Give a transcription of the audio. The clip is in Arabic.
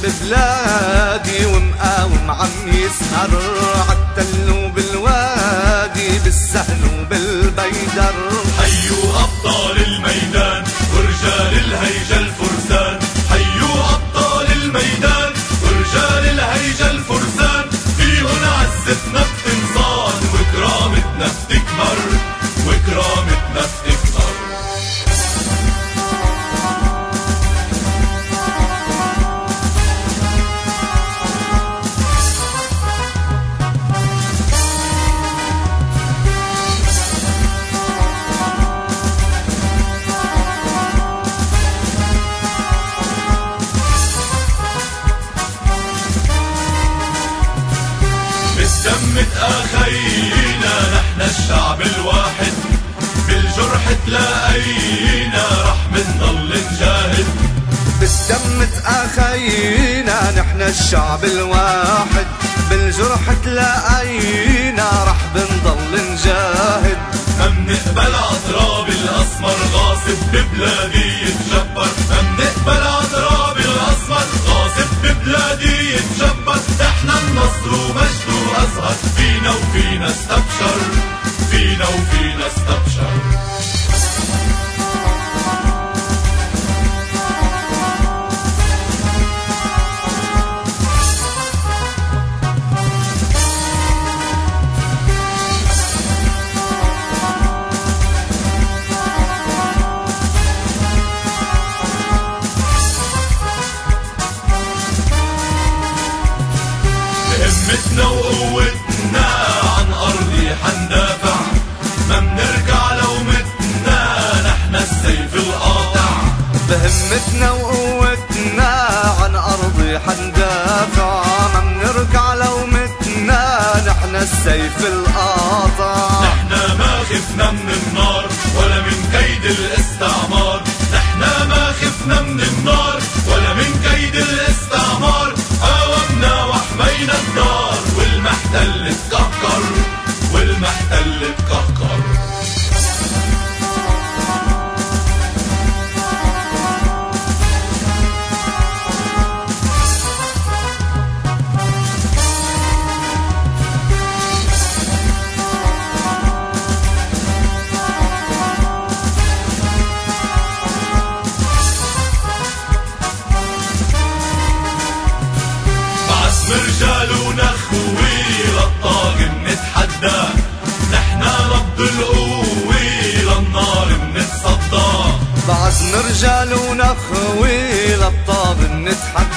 ببلادي ومقاوم عم يسهر عالتل وبالوادي بالسهل وبالبيدر. حيوا أبطال الميدان ورجال الهيجة الفرسان، حيوا أبطال الميدان ورجال الهيجة الفرسان، فيهن عزتنا بتنصان وكرامتنا بتكبر وكرامتنا بتكبر. بدمة أخينا نحن الشعب الواحد، بالجرح تلاقينا رح منضل نجاهد. بالدمة أخينا نحن الشعب الواحد، بالجرح تلاقينا رح بنضل نجاهد. ما منقبل عطراب الأسمر غاصب ببلادي يتجبر، ما منقبل عطراب الأسمر غاصب ببلادي يتجبر. احنا النصر ومجد وأزهر، فينا وفينا استبشر، فينا وفينا استبشر. بهمتنا وقوتنا عن أرضي حندافع، ما منرجع لو متنا نحن السيف القاطع. بهمتنا وقوتنا عن أرضي حندافع، ما منرجع لو متنا نحن السيف القاطع. نحن ما خفنا من النار ولا من كيد الاستعمار، نحن ما خفنا من النار ولا من كيد الاستعمار. قاومنا وحمينا الدار والمحتل اتكهكر، والمحتل اتكهكر. رجال ونخوي للطاغي منتحدى، نحنا نبض القوة للنار منتصدى. بعزم رجال ونخوي للطاغي منتحدى،